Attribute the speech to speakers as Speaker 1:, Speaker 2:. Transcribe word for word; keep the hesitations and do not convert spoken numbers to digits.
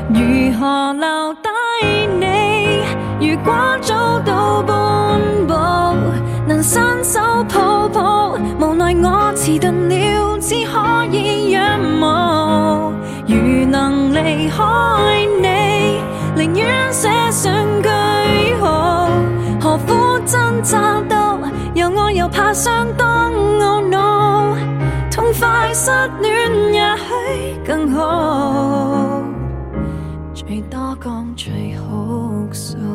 Speaker 1: 如何留低你？如果早到半步，能伸手抱抱，無奈我遲鈍了，只可以仰慕。如能離開你，寧願寫上句號，何苦掙扎到又愛又怕相當懊惱，痛快失戀也許更好，最多講最好數。